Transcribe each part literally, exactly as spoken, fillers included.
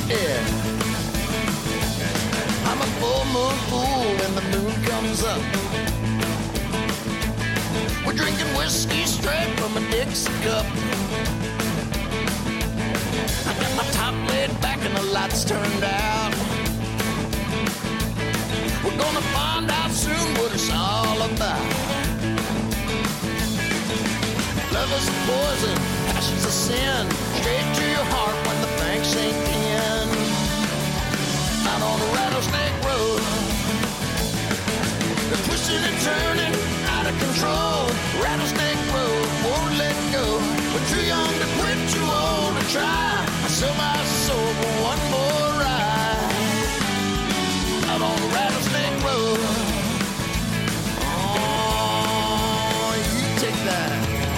Yeah. I'm a full moon fool and the moon comes up. We're drinking whiskey straight from a Dixie cup. I got my top laid back and the lights turned out. We're gonna find out soon what it's all about. Love is a poison, passion's a sin. Straight to your heart when the banks sink in. Out on the rattlesnake road, they're twisting and turning, out of control. Rattlesnake road, won't let go. We're too young to quit, too old to try. I sell my soul for one more ride. Out on the rattlesnake road. Oh, you take that.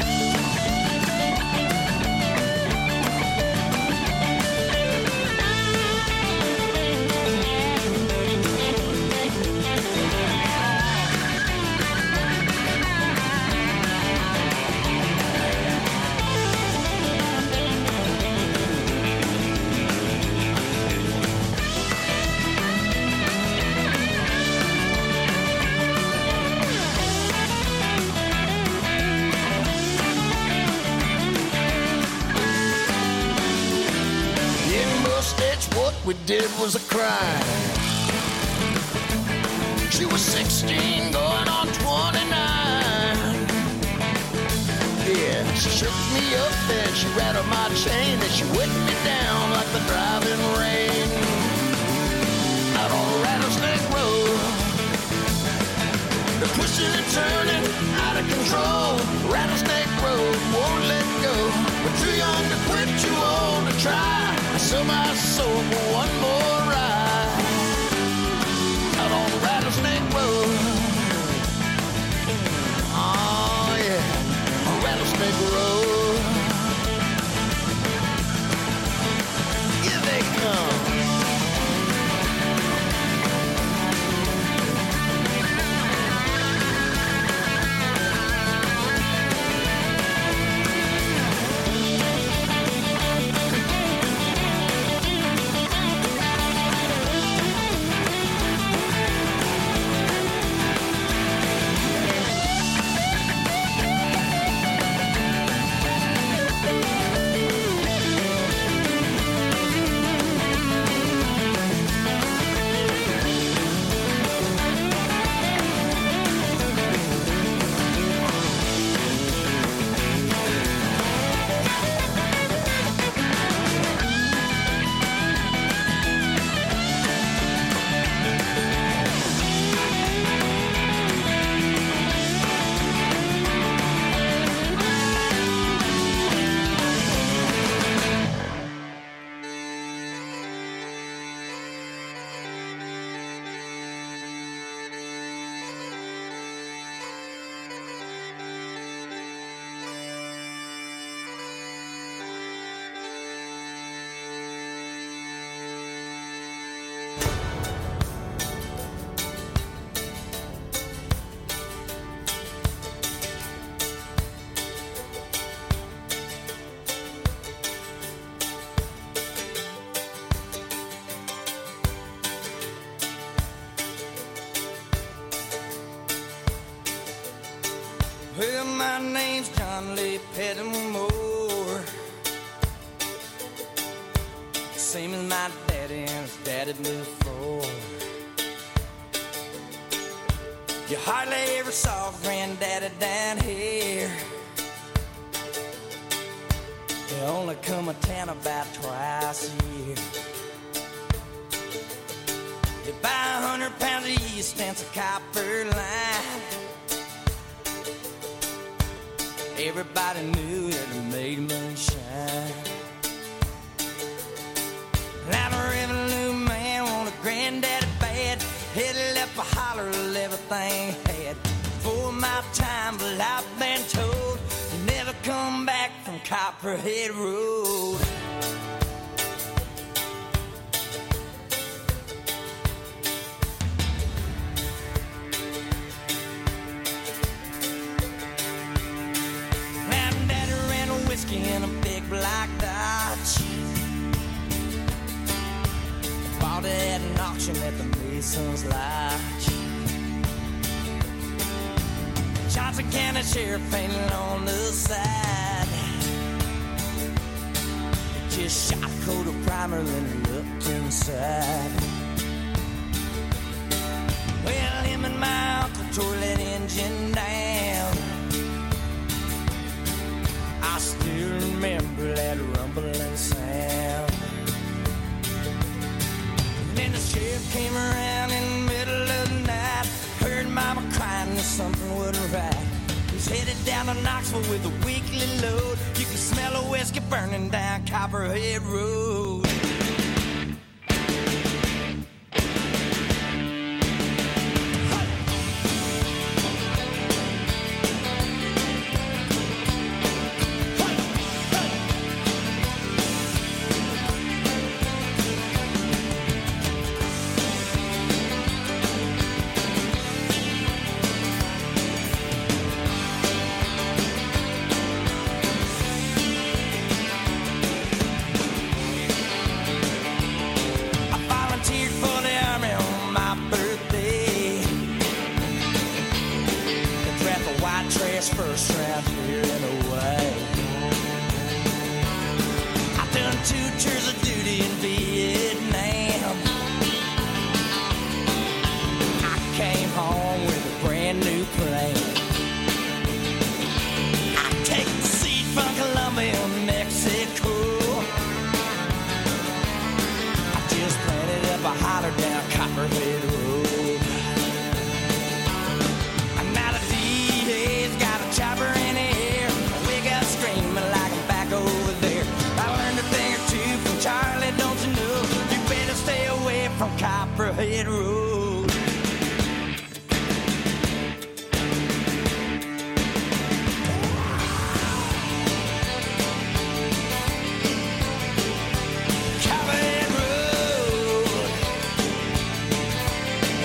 What we did was a crime. She was sixteen, going on twenty-nine. Yeah, she shook me up and she rattled my chain and she wet me down like the driving rain. Out on the rattlesnake road, they're twisting and turning, out of control. Rattlesnake road, won't let go. We're too young to quit, too old to try. I sell my soul for one more ride. Out on the rattlesnake road. Oh yeah, a rattlesnake road. Here they come. Well, my name's John Lee Pettimore, same as my daddy and his daddy before. You hardly ever saw granddaddy down here. They only come a town about twice a year. They buy a hundred pounds of yeast and some copper line. Everybody knew that it made moonshine. Now the revenue man wanted granddaddy bad. Headed up a holler of everything he had. For my time, but I've been told you never come back from Copperhead Road. In a big black Dodge, at an auction at the Mason's Lodge. Johnson County Sheriff painted on the side. Just shot a coat of primer, then looked inside. Well, him and my uncle tore that engine down. I still remember that rumbling sound. And then the sheriff came around in the middle of the night. Heard mama crying that something wasn't right. He's headed down to Knoxville with a weekly load. You can smell a whiskey burning down Copperhead Road. First round here and away. I've done two tours of duty in Vietnam. I came home with a brand new plane. I take the seat from Colombia, Mexico. I just planted up a holler down Copperhead Road. Chopper in the air, we got screaming like I'm back over there. I learned a thing or two from Charlie, don't you know? You better stay away from Copperhead Road. Copperhead Road.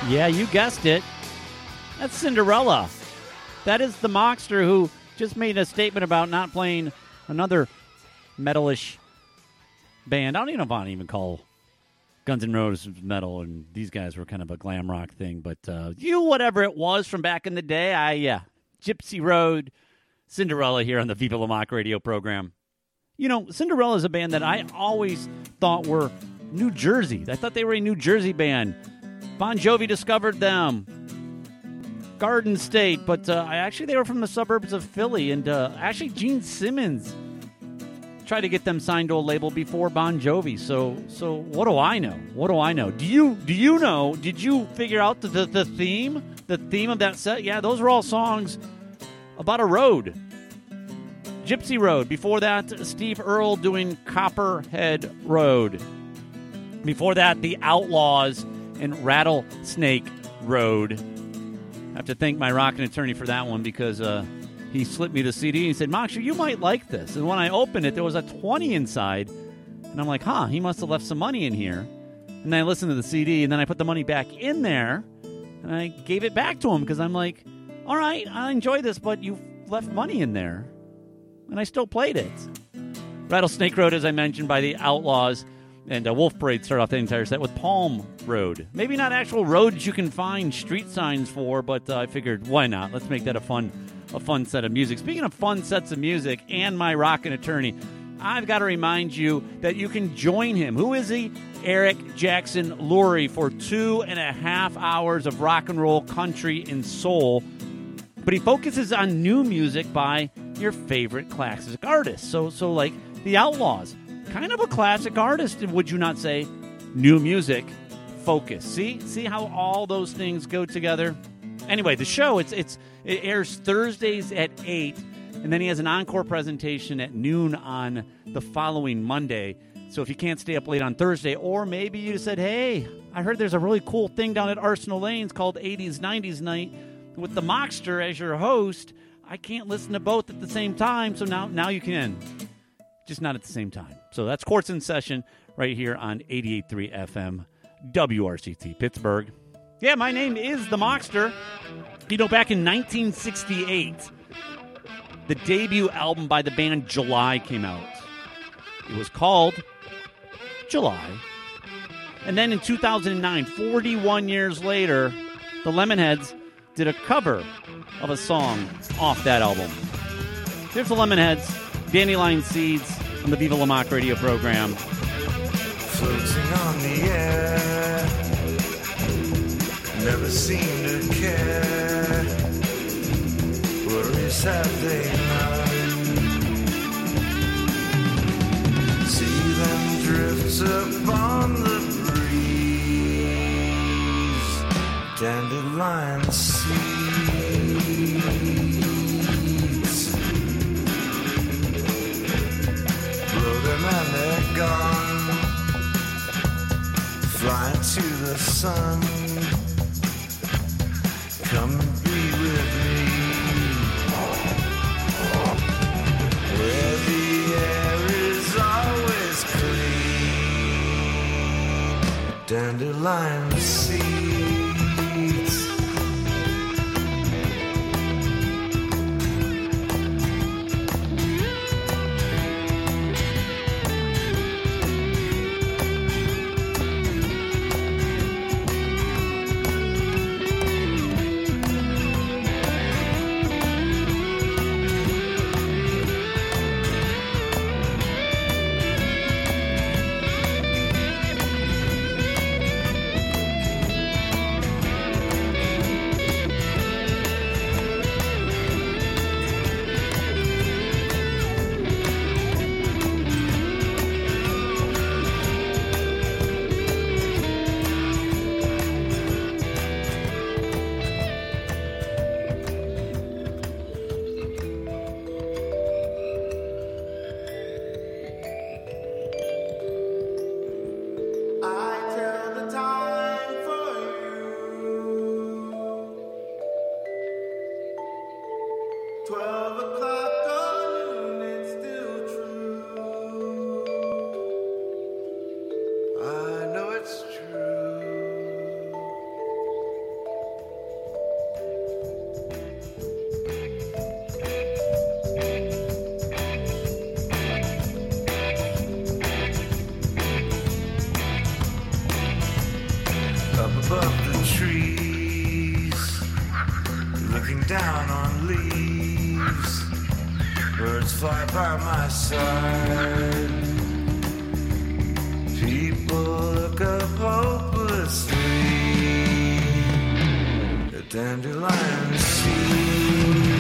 Yeah, you guessed it. That's Cinderella. That is the Mockster who just made a statement about not playing another metalish band. I don't even know if I even call Guns N' Roses metal, and these guys were kind of a glam rock thing. But uh, you, whatever it was from back in the day, I yeah, Gypsy Road, Cinderella here on the Viva La Mock radio program. You know, Cinderella is a band that I always thought were New Jersey. I thought they were a New Jersey band. Bon Jovi discovered them. Garden State, but uh, actually they were from the suburbs of Philly, and uh, actually Gene Simmons tried to get them signed to a label before Bon Jovi. So, so what do I know? What do I know? Do you do you know? Did you figure out the, the the theme? The theme of that set? Yeah, those were all songs about a road. Gypsy Road. Before that, Steve Earle doing Copperhead Road. Before that, The Outlaws and Rattlesnake Road. I have to thank my rockin' attorney for that one because uh, he slipped me the C D and he said, Moxie, you might like this. And when I opened it, there was a twenty inside. And I'm like, huh, he must have left some money in here. And then I listened to the C D, and then I put the money back in there, and I gave it back to him because I'm like, all right, I enjoy this, but you left money in there. And I still played it. Rattlesnake Road, as I mentioned, by the Outlaws. And uh, Wolf Parade started off the entire set with Palm Road. Maybe not actual roads you can find street signs for, but uh, I figured, why not? Let's make that a fun a fun set of music. Speaking of fun sets of music and my rockin' attorney, I've got to remind you that you can join him. Who is he? Eric Jackson Lurie for two and a half hours of rock and roll, country, and soul. But he focuses on new music by your favorite classic artists. So, so like the Outlaws. Kind of a classic artist, would you not say? New music, focus. See, see how all those things go together. Anyway, the show it's it's it airs Thursdays at eight, and then he has an encore presentation at noon on the following Monday. So if you can't stay up late on Thursday, or maybe you said, "Hey, I heard there's a really cool thing down at Arsenal Lanes called eighties nineties Night with the Mockster as your host," I can't listen to both at the same time, so now now you can. Just not at the same time. So that's Courts in Session right here on eighty-eight point three F M, W R C T Pittsburgh. Yeah, my name is The Mockster. You know, back in nineteen sixty-eight, the debut album by the band July came out. It was called July. And then in two thousand nine, forty-one years later, the Lemonheads did a cover of a song off that album. Here's the Lemonheads. Dandelion Seeds on the Viva La Mock radio program. Floating on the air, never seem to care. Worries have they none? See them drift upon the breeze. Dandelion seeds. And they're gone, flying to the sun. Come and be with me, where the air is always clean. Dandelion seeds. above the trees, looking down on leaves. Birds fly by my side. People look up hopelessly. The dandelion seeds.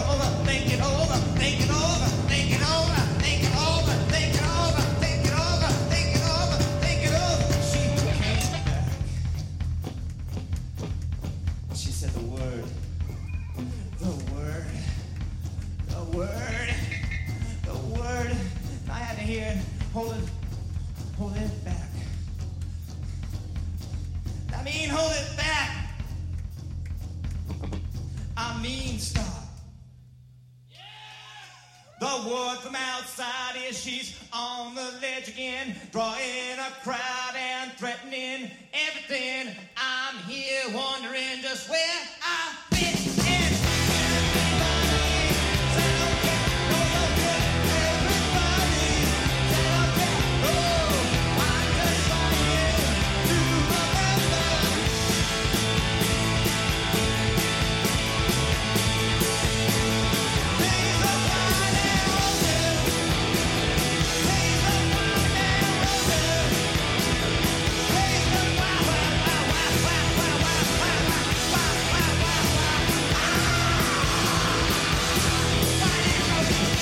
over, think it over, think it over, think it over, think it over, think it over, think it over, think it over, think it over. She came back. She said the word, the word, the word, the word. I had to hear it. Hold it, hold it back. I mean, hold it back. I mean, stop. The word from outside is she's on the ledge again, drawing a crowd and threatening everything. I'm here wondering just where I fit in. Everybody said okay, oh okay. Everybody said okay, oh. I'm just trying to remember. Days of wine and roses. Days of wine and roses. Days of wine, wine, wine, wine, wine, wine, wine, wine, wine, wine, wine, wine. Wine and roses.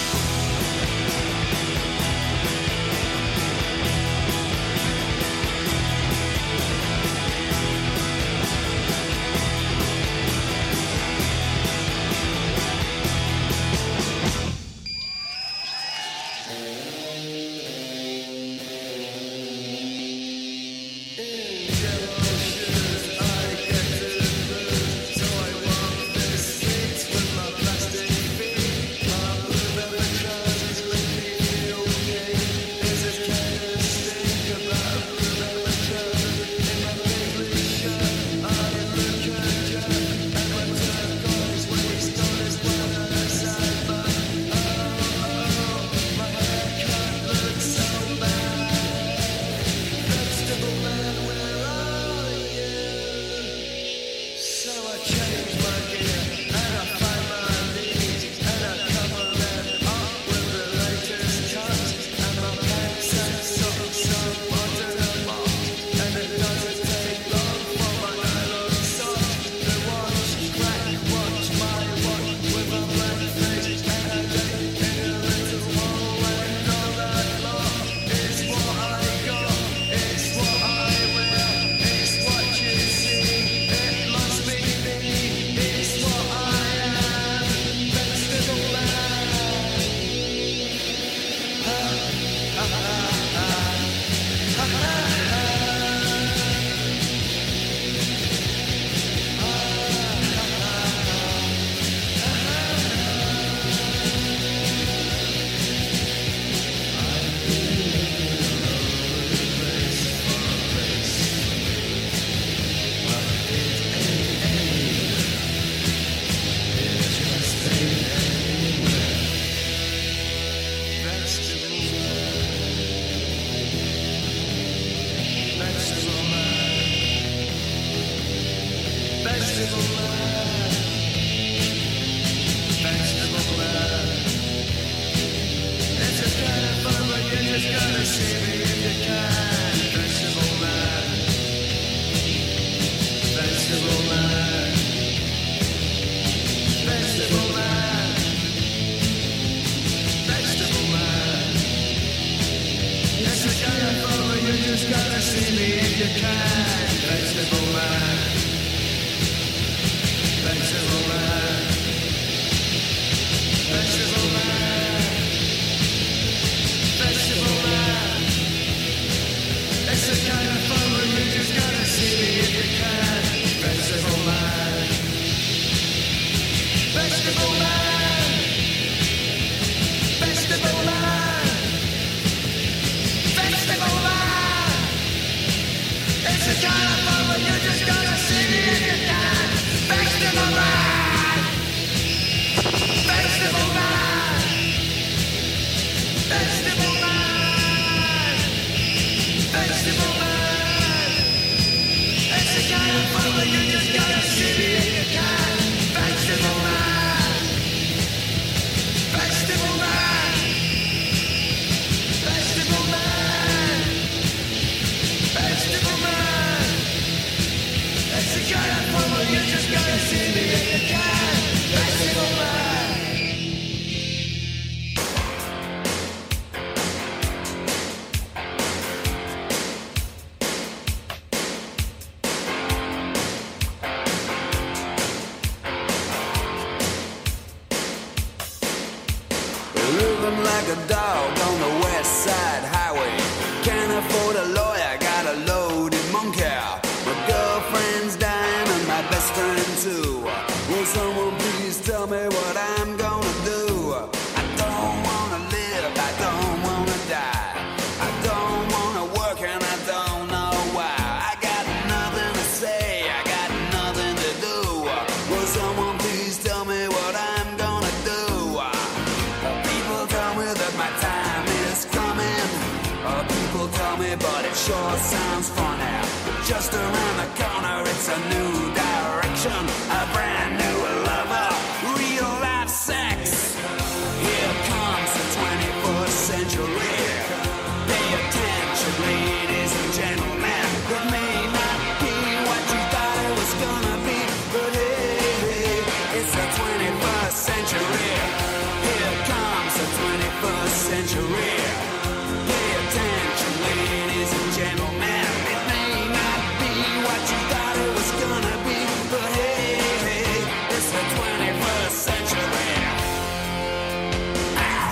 Festival man. like a dog on the west side highway. Can't afford a lawyer, got a loaded monkey. My girlfriend's dying and my best friend too. Will someone please tell me what I'm gonna do? I don't wanna live, I don't wanna die. I don't wanna work and I don't know why. I got nothing to say, I got nothing to do. Will someone please tell me what I'm gonna do? People tell me that my time is coming. Uh, people tell me, but it sure sounds funny. Just around the corner, it's a new direction, a brand new lover, real life sex. Here comes the twenty-first century. Pay attention, ladies and gentlemen. It may not be what you thought it was gonna be, but hey, hey, it's the twenty-first century. Here comes the twenty-first century. Pay attention, ladies and gentlemen. It may not be what you thought it was gonna be, but hey, hey, it's the twenty-first century. Ow.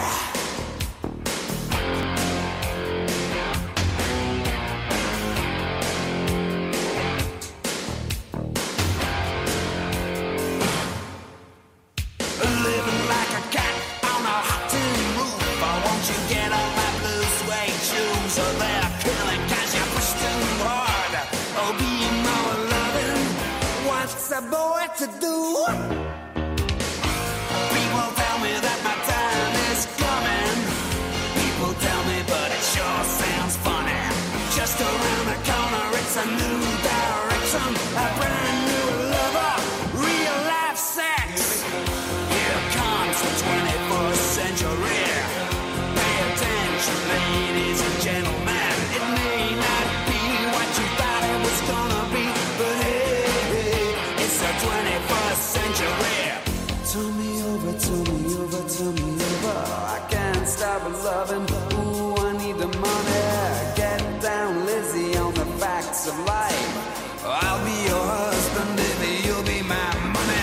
Living like a cat on a hot tin roof. Oh, won't you get off my blue suede shoes? Oh, they're killing 'cause you push too hard. Oh, being more loving, what's a boy to do? People tell me that my time is coming. People tell me, but it sure sounds funny. Just around the corner, it's a new direction, a brand new lover, real life sex. Here comes the twenty-first century. Pay attention, ladies and gentlemen. It may not be what you thought it was gonna be, but hey, hey, it's the twenty-first century. Turn me over, turn me over, turn me over. I can't stop loving. Ooh, I need the money. Get down, Lizzie, on the facts of life. I'll be your husband, baby. You'll be my money.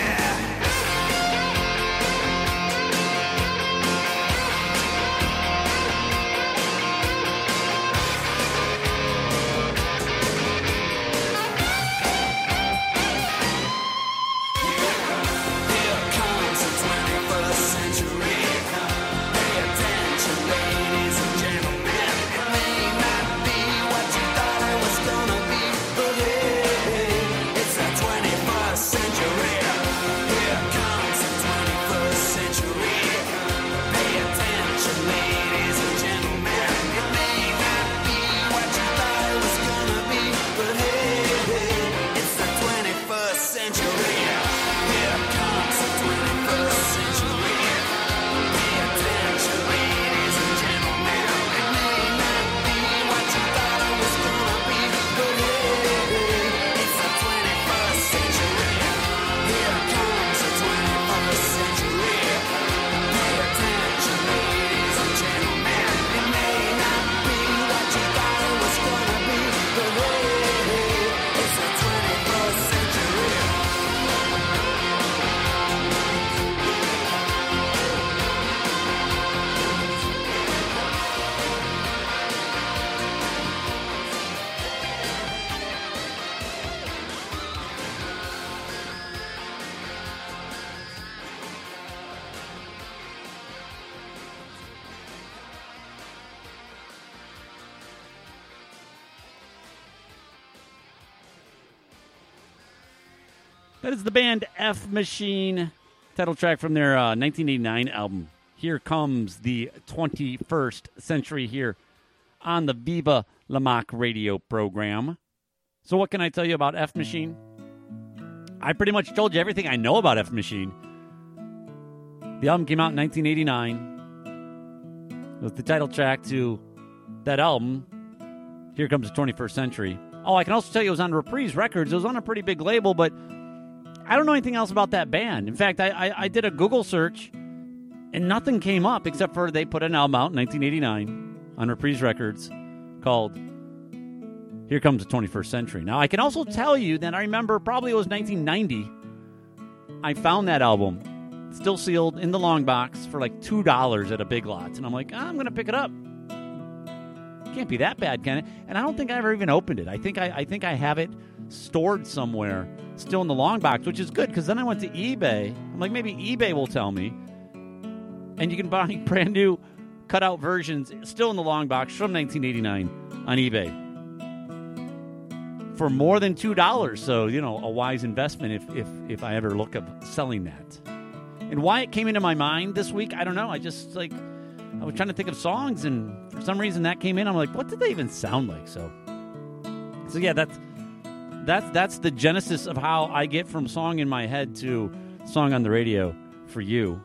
Here comes the twenty-first century. Pay attention, ladies and gentlemen. It may not be what you thought it was gonna be, but hey, hey, it's the twenty-first century. Here comes the twenty-first century. Pay attention, ladies and gentlemen. It may not be what you thought it was gonna be, but hey, hey, it's the twenty-first century. Here comes the twenty-first century. Pay attention, ladies and gentlemen. It may not be what you thought it was gonna be, but hey, hey, it's the twenty-first century. Here comes the twenty-first century. Pay attention, ladies and gentlemen. It may not be what you thought it was gonna be, but hey, hey, it's the twenty-first century. That is the band F Machine, title track from their uh, nineteen eighty-nine album. Here comes the twenty-first century here on the Viva La Mock radio program. So what can I tell you about F Machine? I pretty much told you everything I know about F Machine. The album came out in nineteen eighty-nine. It was the title track to that album. Here comes the twenty-first century. Oh, I can also tell you it was on Reprise Records. It was on a pretty big label, but I don't know anything else about that band. In fact, I, I, I did a Google search, and nothing came up except for they put an album out in nineteen eighty-nine on Reprise Records called Here Comes the twenty-first century. Now, I can also tell you that I remember probably it was nineteen ninety. I found that album. still sealed in the long box for like two dollars at a Big Lots. And I'm like, I'm going to pick it up. Can't be that bad, can it? And I don't think I ever even opened it. I think I, I think I have it stored somewhere still in the long box, which is good because then I went to eBay. I'm like, maybe eBay will tell me. And you can buy brand new cutout versions still in the long box from nineteen eighty-nine on eBay for more than two dollars. So, you know, a wise investment if, if, if I ever look at selling that. And why it came into my mind this week, I don't know. I just, like, I was trying to think of songs, and for some reason that came in. I'm like, what did they even sound like? So, so yeah, that's that's that's the genesis of how I get from song in my head to song on the radio for you.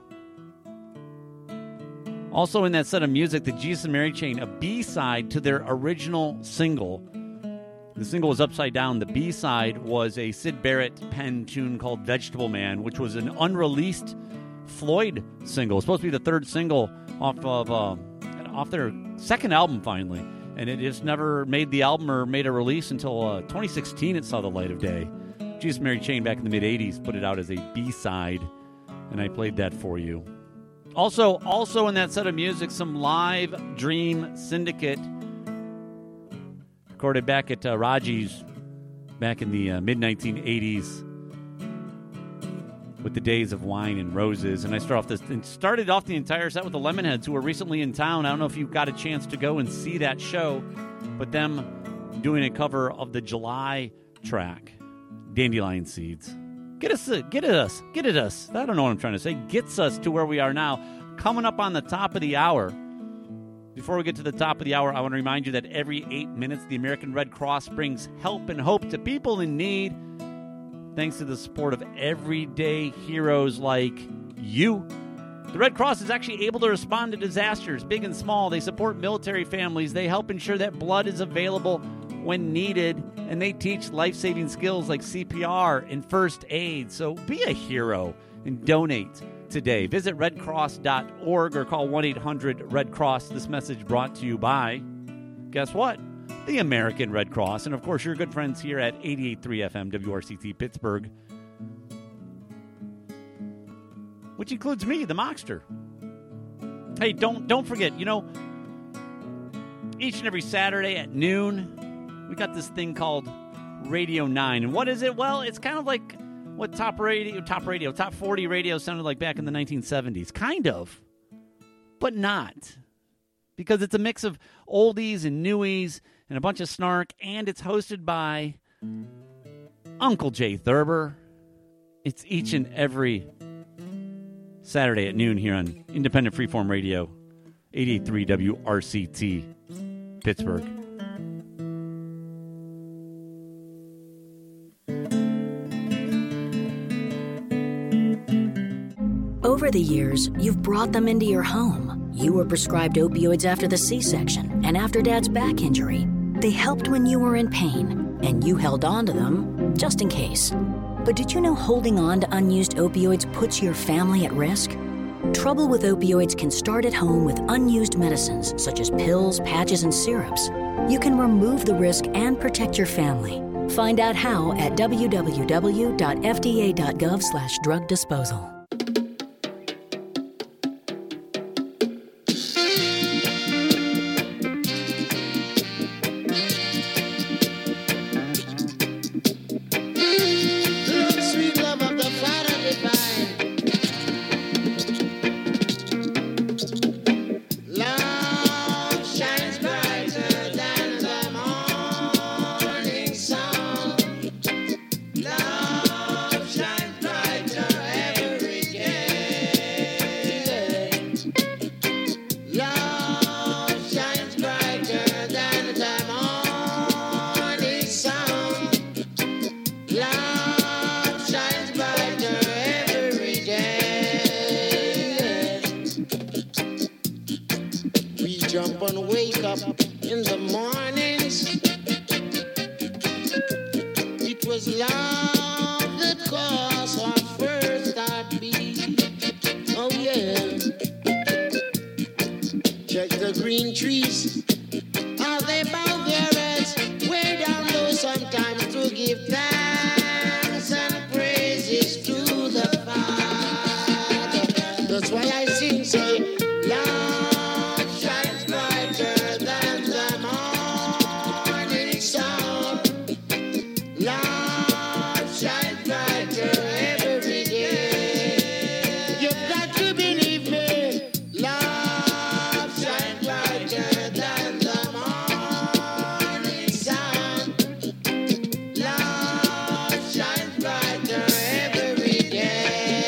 Also in that set of music, the Jesus and Mary Chain, a B-side to their original single. The single was Upside Down. The B-side was a Syd Barrett pen tune called Vegetable Man, which was an unreleased Floyd single. It was supposed to be the third single off of uh, off their second album, finally. And it just never made the album or made a release until uh, twenty sixteen it saw the light of day. Jesus and Mary Chain back in the mid-eighties put it out as a B-side, and I played that for you. Also, also in that set of music, some live Dream Syndicate recorded back at uh, Raji's back in the uh, mid nineteen eighties with the Days of Wine and Roses. And I start off this and started off the entire set with the Lemonheads, who were recently in town. I don't know if you got a chance to go and see that show, but them doing a cover of the July track, Dandelion Seeds. Get us, get at us, get at us. I don't know what I'm trying to say. Gets us to where we are now. Coming up on the top of the hour. Before we get to the top of the hour, I want to remind you that every eight minutes, the American Red Cross brings help and hope to people in need. Thanks to the support of everyday heroes like you. The Red Cross is actually able to respond to disasters, big and small. They support military families. They help ensure that blood is available when needed, and they teach life-saving skills like C P R and first aid. So be a hero and donate today. Visit red cross dot org or call one eight hundred red cross. This message brought to you by, guess what? The American Red Cross. And, of course, your good friends here at eighty-eight point three F M W R C T Pittsburgh, which includes me, the Mockster. Hey, don't don't forget, you know, each and every Saturday at noon, we got this thing called Radio nine. And what is it? Well, it's kind of like what top radio, top radio, top forty radio sounded like back in the nineteen seventies. Kind of, but not. Because it's a mix of oldies and newies and a bunch of snark, and it's hosted by Uncle Jay Thurber. It's each and every Saturday at noon here on Independent Freeform Radio, eighty-eight point three W R C T, Pittsburgh. Over the years, you've brought them into your home. You were prescribed opioids after the C-section and after Dad's back injury. They helped when you were in pain, and you held on to them just in case. But did you know holding on to unused opioids puts your family at risk? Trouble with opioids can start at home with unused medicines such as pills, patches, and syrups. You can remove the risk and protect your family. Find out how at w w w dot f d a dot gov slash drug disposal. Thanks and praises to the Father. That's why I sing, say, love shines brighter than the morning sun. Love shines brighter every day. You've got to believe me. Love shines brighter than the morning sun. Love shines brighter every day.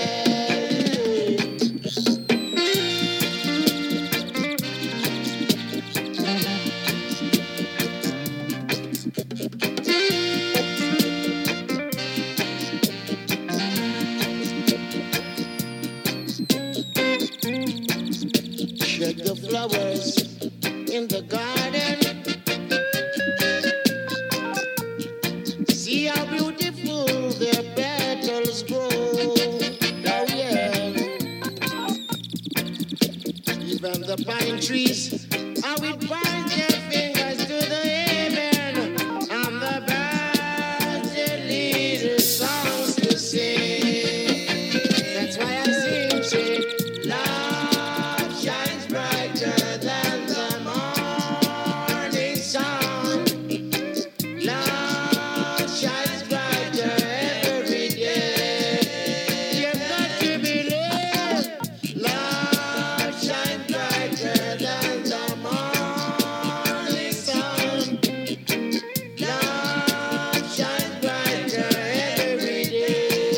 Check the flowers in the garden. See how beautiful their petals grow. Oh yeah. Even the pine trees, how it point their fingers to the heaven. And the birds, they lead us songs to sing. That's why I sing, say, love shines brighter than the morning sun. Love shines brighter every day. You've got to believe. Love shines brighter than the morning sun. Love shines brighter every day.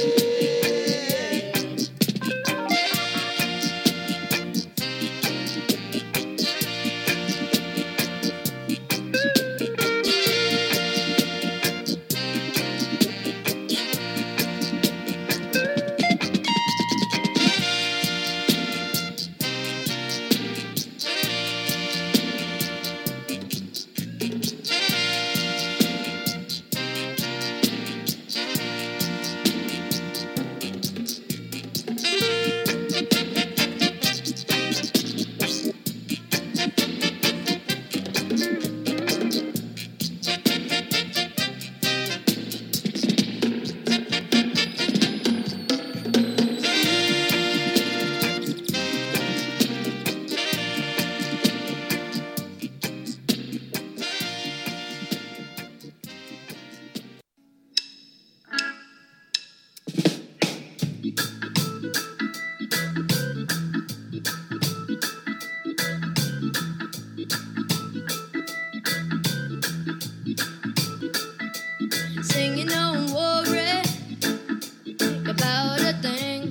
Singing, don't worry about a thing,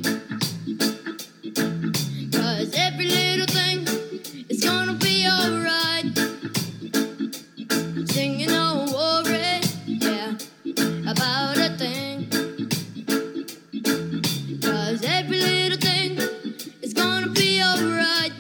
'cause every little thing is gonna be alright. Singing, don't worry, yeah, about a thing, 'cause every little thing is gonna be alright.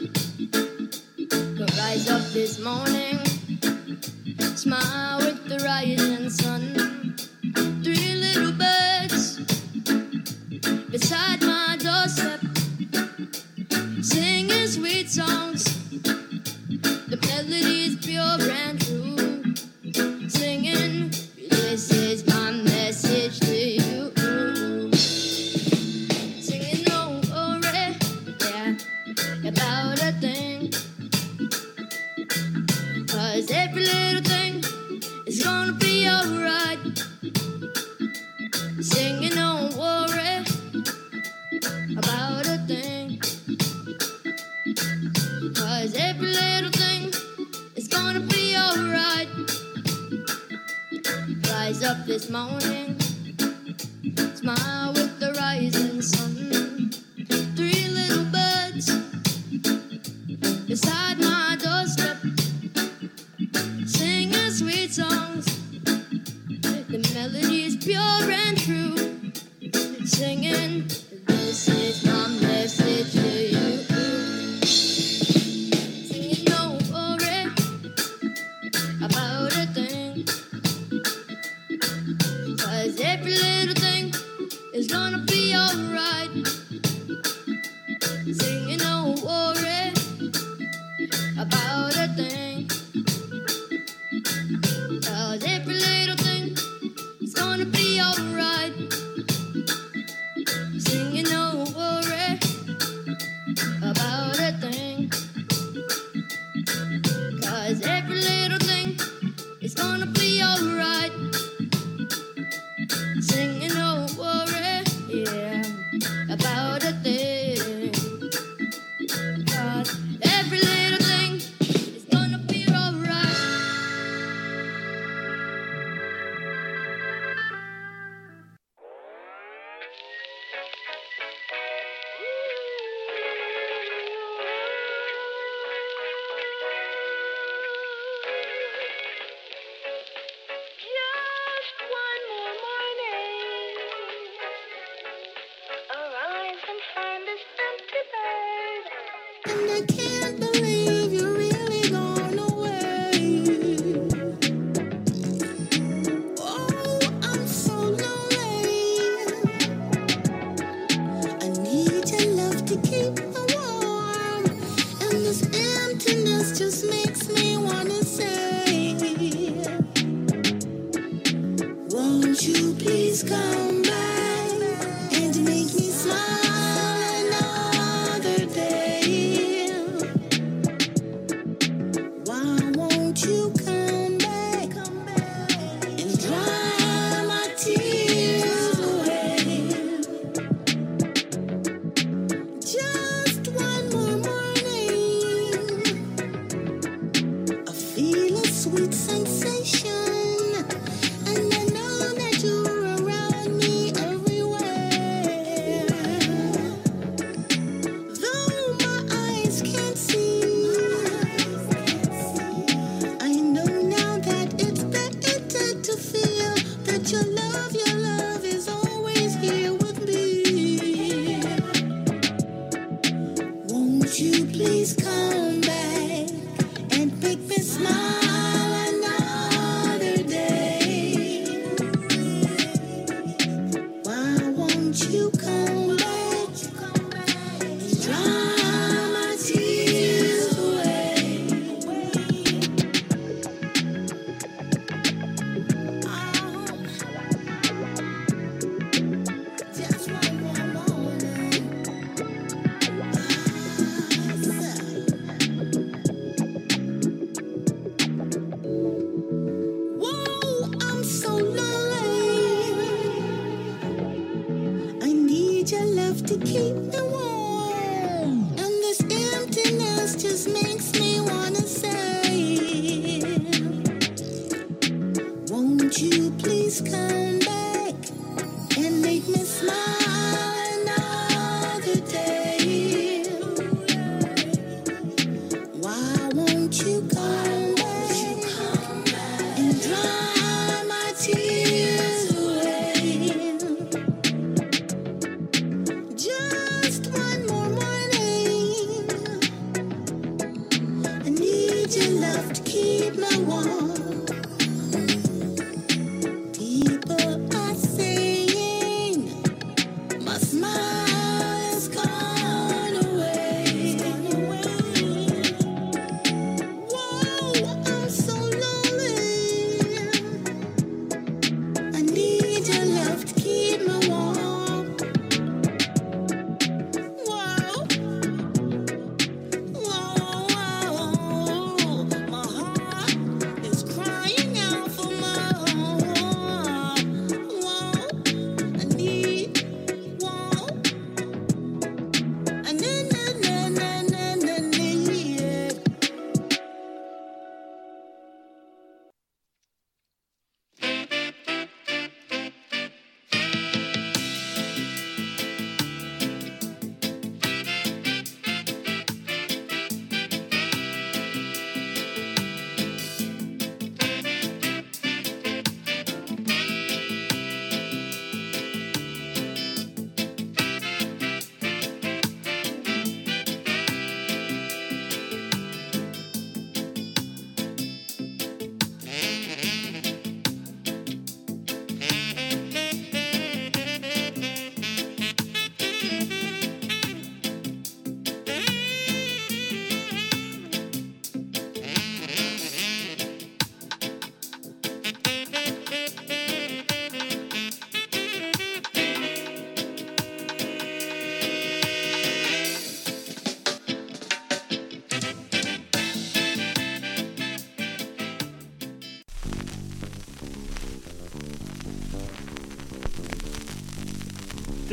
But rise up this morning, smile with the rising sun. Three little birds beside my doorstep, singing sweet songs. The melody is pure and true. Singing, this is my message to you. Singing, don't worry, yeah, about a thing, 'cause every little thing is gonna be alright. Singing, don't worry about a thing, 'cause every little thing is gonna be alright. Rise up this morning, smile with the rising sun. Three little birds beside my doorstep, singing sweet songs. The melody is pure and true. Singing, this is my message to you. Singing, don't worry about a thing, about a thing. 'Cause every little thing is gonna be alright. Just one more morning. Arise and find this empty bed. And I can't believe you're really gone away. Oh, I'm so lonely. I need your love to keep me warm. And this emptiness just makes me wanna say, won't you please come back and make me smile another day? Why won't you come back and dry my tears away? Just one more morning, I feel a sweet sensation, and I know that you're around me everywhere. Though my eyes can't see, I know now that it's better to feel that your love, your love is always here with me. Won't you please come back and make me smile another day? Why won't you come back and dry my tears away? Oh, just one more morning. Whoa, I'm so lonely. I need your love to keep me warm. And this emptiness just makes me wanna say, won't you please come back and make me smile another day? Why won't you come back and dry my tears away? Just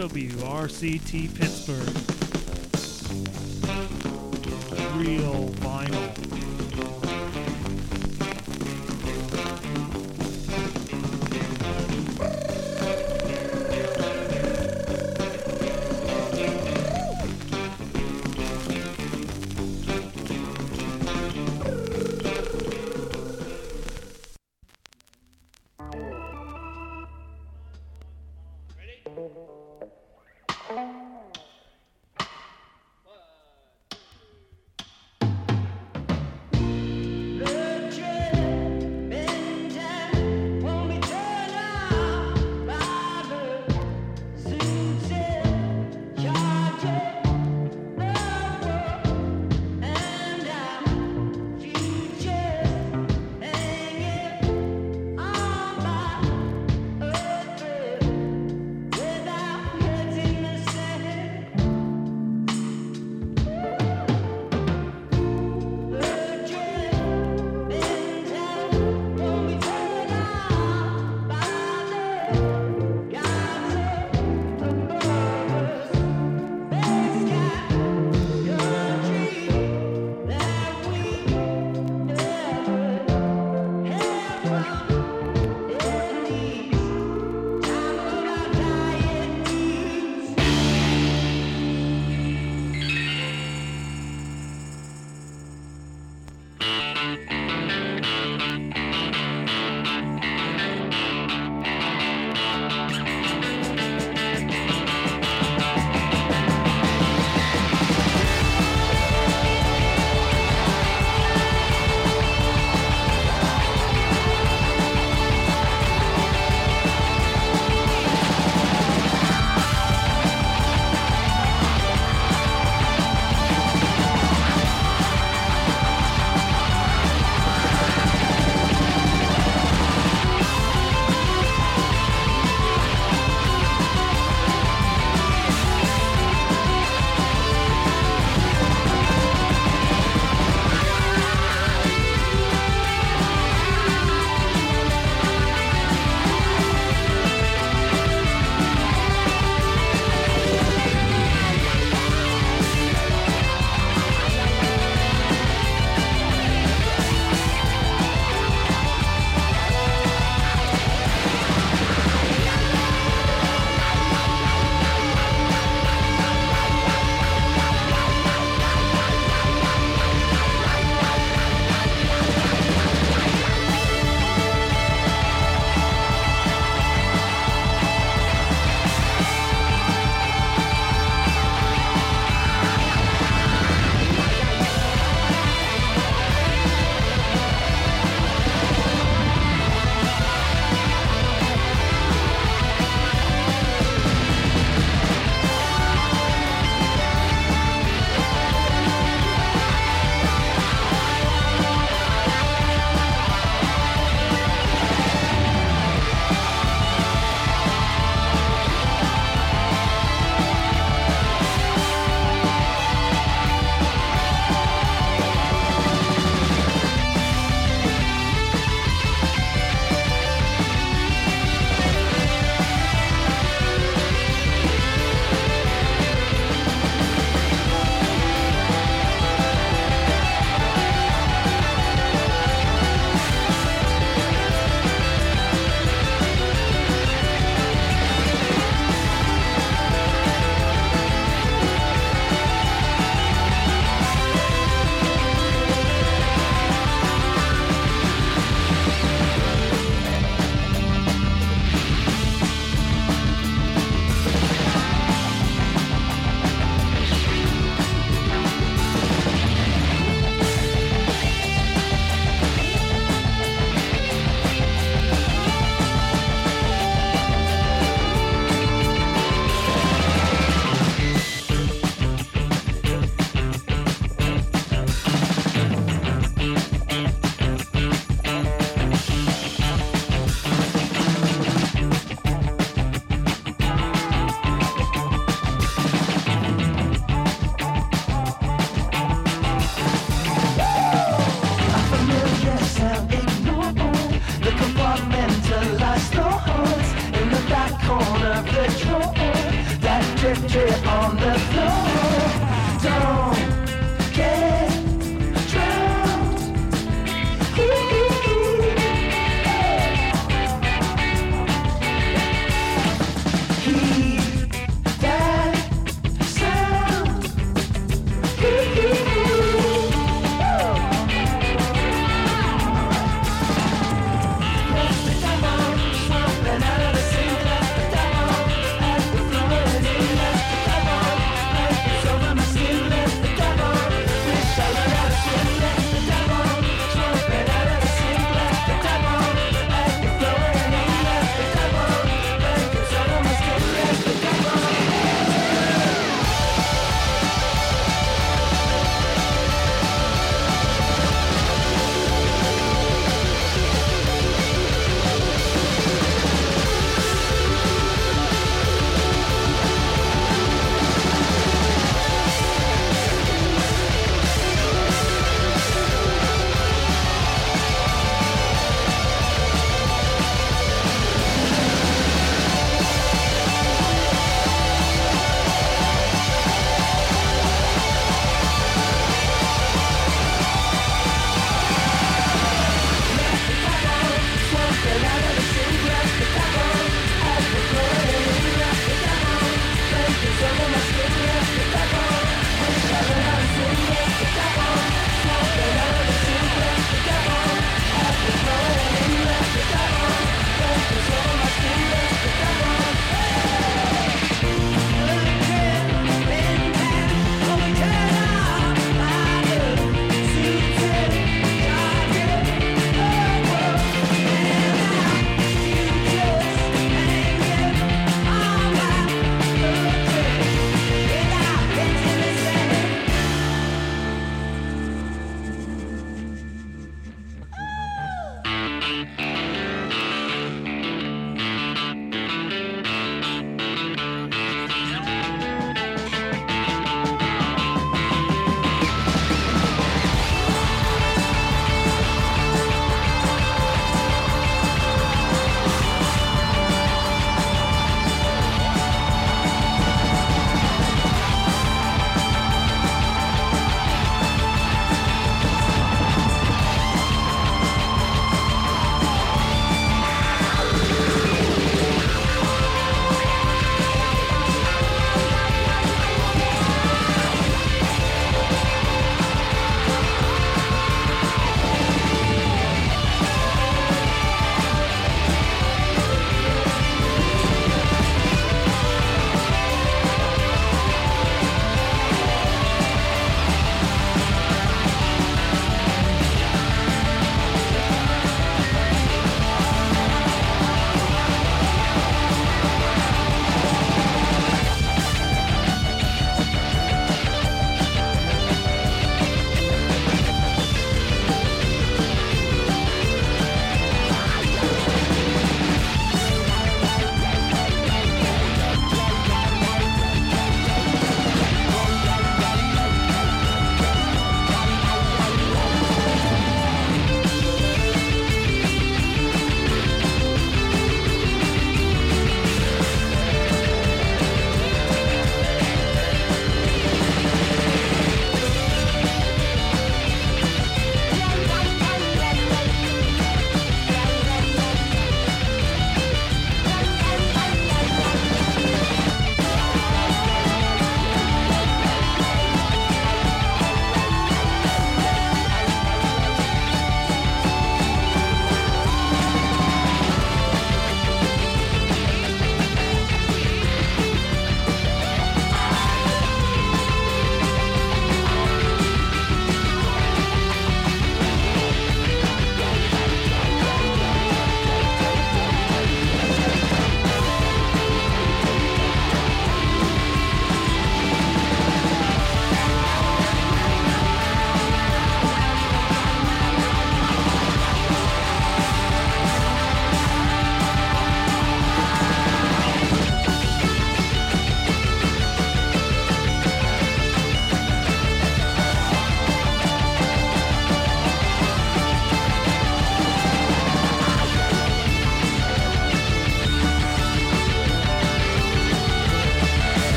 W R C T Pittsburgh. Real vinyl.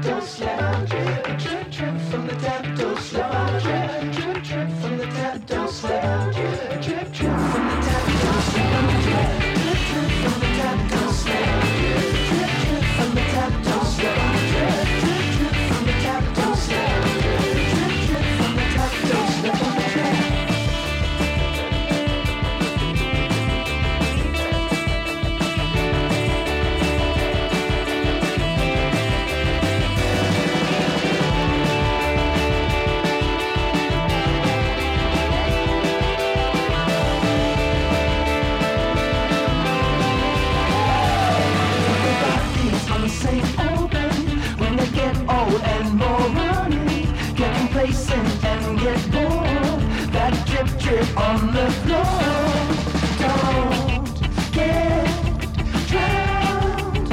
toe slip. Drip, drip, drip from the tap toe slip. Drip, drip, drip from the tap toe slip. Drip, drip, drip from the tap toe slip. Drip, drip from the tap toe slip. Drip, drip from the tap toe slip. Drip, drip, drip from the tap toe slip. Drip, drip from the tap toe slip. Drip on the floor. Don't get drowned.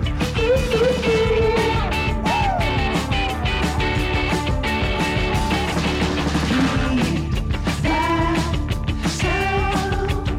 Hear that sound.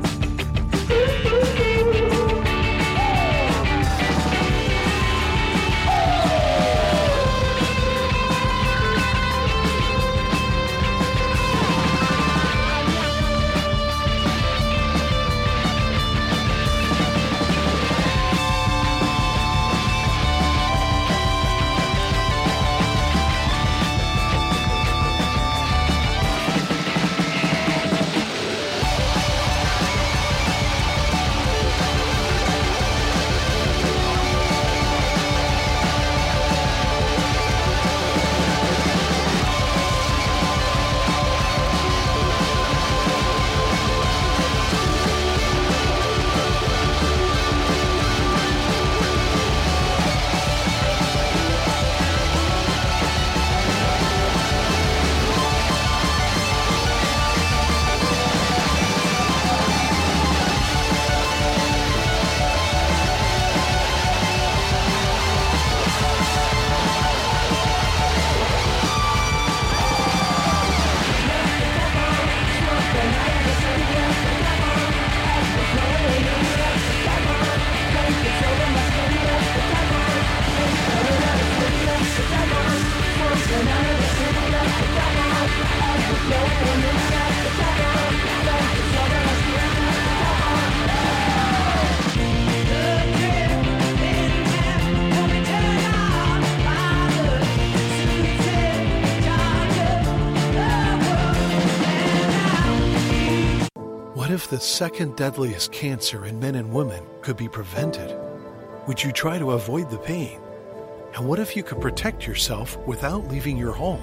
What if the second deadliest cancer in men and women could be prevented? Would you try to avoid the pain? And what if you could protect yourself without leaving your home?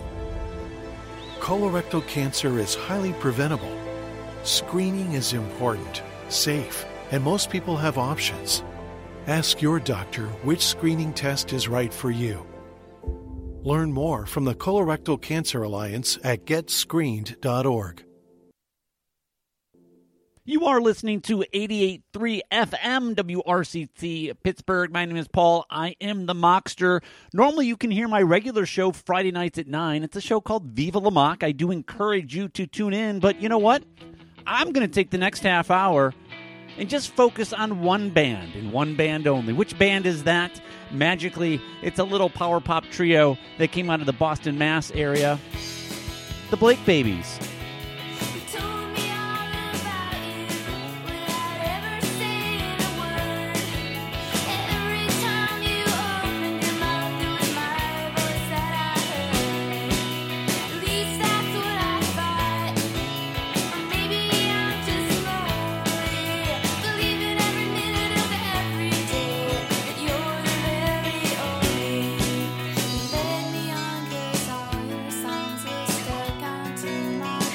Colorectal cancer is highly preventable. Screening is important, safe, and most people have options. Ask your doctor which screening test is right for you. Learn more from the Colorectal Cancer Alliance at get screened dot org. You are listening to eighty-eight point three F M W R C T Pittsburgh. My name is Paul. I am the Mockster. Normally you can hear my regular show Friday nights at nine. It's a show called Viva La Mock. I do encourage you to tune in, but you know what? I'm going to take the next half hour and just focus on one band and one band only. Which band is that? Magically, it's a little power pop trio that came out of the Boston, Mass area. The Blake Babies. Songs were stuck onto my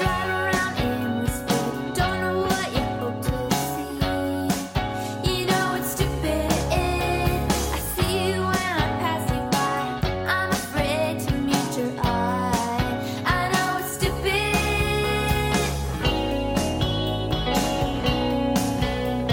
Slide